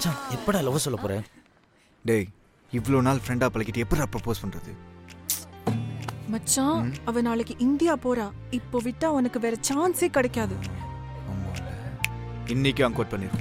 மச்சான் எப்படா லவ் சொல்ல போற? டேய் இவ்வளோ நாள் ஃப்ரெண்டா பழகிட்டு எப்படா ப்ரப்போஸ் பண்றது? மச்சான் அவ நாளைக்கு இந்தியா போறா. இப்போ விட்டா உனக்கு வேற சான்ஸே கிடைக்காது. இன்னைக்கு அங்கோட் பண்ணிரு.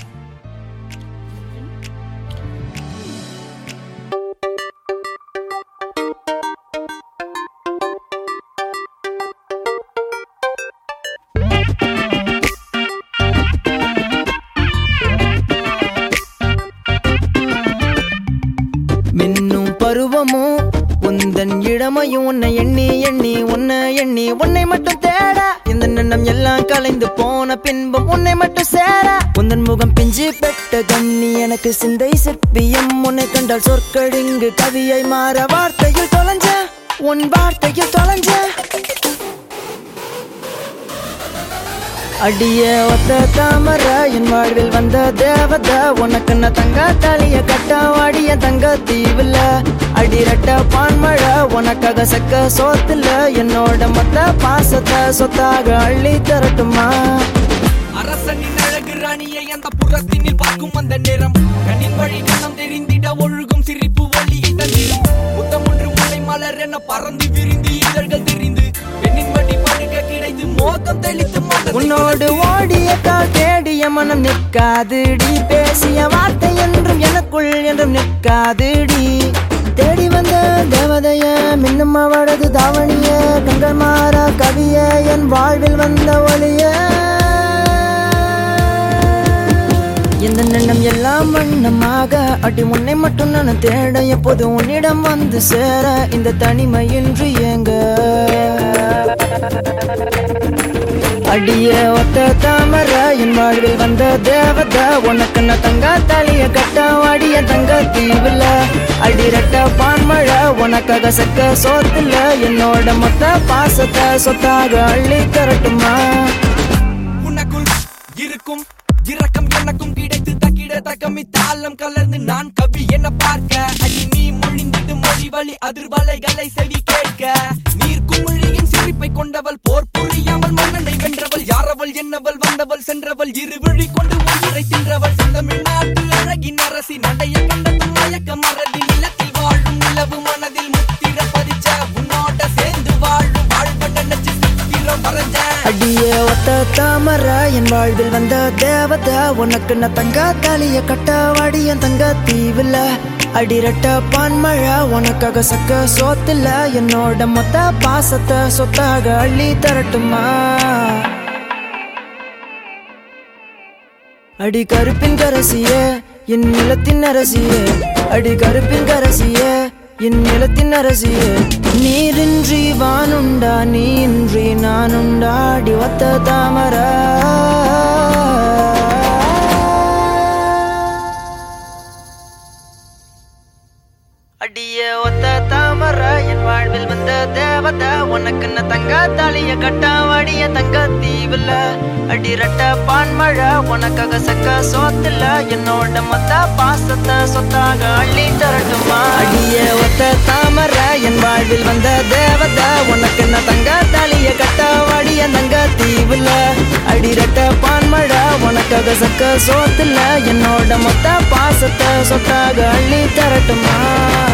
மின்னும் பருவமும் உந்தன் இளமையும் உன்னை எண்ணி எண்ணி உன்னை மட்டும் தேட இந்த எண்ணம் எல்லாம் கலைந்து போன பின்பும் உன்னை மட்டும் சேர உந்தன் முகம் பிஞ்சு பெட்ட கண்ணி எனக்கு சிந்தை சிற்பியம் உன்னை கண்டால் சொற்கடிங்கு கவியை மாற வார்த்தையில் தொலைஞ்ச உன் வார்த்தையில் தொலைஞ்ச அடிய ஒத்த தாமர என் வாழ்வில் வந்த தேவத உனக்கு நான் தங்க தாலிய கட்ட வாடிய தங்க தீவுல அடிரட்ட பான்மழை உனக்காக சக்க சோத்துல என்னோட மொத்த பாசத்தை சொத்தாக அள்ளி தரட்டுமா? அரசனின் அழகு ராணியை அந்த புறத்தினில் பார்க்கும் அந்த நேரம் கண்ணின் வழி கண்ணம் தெரிந்திட ஒழுகும் சிரிப்பு ஒளியை தந்திடும் முத்தம் ஒன்று முல்லை மலர் என பறந்து விரிந்து இதழ்கள் தெரிந்து பெண்ணின் வழி படுக்க கிடைத்து மோகம் தெளித்து உன்னோடு ஓடிய கால் தேடிய மனம் நிற்காதுடி பேசிய வார்த்தை என்றும் எனக்குள் என்றும் நிற்காதுடி தேடி வந்த தேவதைய மின்னும் அவளது தாவணிய கண்கள் மாற கவிய என் வாழ்வில் வந்த ஒளிய இந்த எண்ணம் எல்லாம் வண்ணமாக அடி உன்னை மட்டும் நான் தேட எப்போது உன்னிடம் வந்து சேர இந்த தனிமையின்றி ஏங்க அடிய ஒத்த தாமர என் வாழ்வில் வந்த தேவத உனக்கு நான் தங்க தாலிய கட்ட வாடிய தங்க தீவுல அடிரட்ட பான்மழை உனக்காக சக்க சோத்துல என்னோட மொத்த பாசத்தை சொத்தாக அள்ளி தரட்டுமா? உனக்குள் இருக்கும் இரக்கம் எனக்கும் கிடைத்து தக்கிட தக்கமி தாளம் கலர்ந்து நான் கவி என பார்க்க அடி நீ மொழிந்திட்டு மொழி வழி அதிர்வலைகளை செவி கேட்க நீர் குமிழியின் சிரிப்பை கொண்டவள் போர் புரியாமல் மன்னனை வென்றவள் யாரவள் என்னவள் வந்தவள் சென்றவள் இருவிழி கொண்டு உயிரை தின்றவள் தமிழ்நாட்டு அழகின் அரசி நடைய கண்டதும் மயக்க மரதி நிலத்தில் வாழும் நிலவு மனதில் முத்திர பதிச்ச உன்னோட சேர்ந்து வாழும் வாழ்வ நினைச்சு சித்திரம் வரைஞ்ச அடிய ஒத்த தாமர என் வாழ்வில் வந்த தேவத உனக்கு நான் தங்க தாலிய கட்ட வாடிய தங்க தீவுல அடிரட்ட பான்மழை உனக்காக சக்க சோத்துல என்னோட மொத்த பாசத்தை சொத்தாக அள்ளி தரட்டுமா? அடி கருப்பின் கரசிய என் நிலத்தின் அரசிய அடி கருப்பின் கரசிய என் நிலத்தின் அரசிய நீரின்றி வானுண்டா நீன்றி நானுண்டா அடி ஒத்த தாமர அடிய ஒத்த தாமர என் வாழ்வில் வந்த தேவத உனக்கு நான் தங்க தாலிய கட்ட வாடிய தங்க தீவுல அடிரட்ட பான்மழை உனக்காக சக்க சோத்துல என்னோட மொத்த பாசத்தை சொத்தாக அள்ளி தரட்டுமா? அடிய ஒத்த தாமர என் வாழ்வில் வந்த தேவத உனக்கு நான் தங்க தாலிய கட்ட வாடிய தங்க தீவுல அடிரட்ட பான்மழை உனக்காக சக்க சோத்துல என்னோட மொத்த பாசத்தை சொத்தாக அள்ளி தரட்டுமா?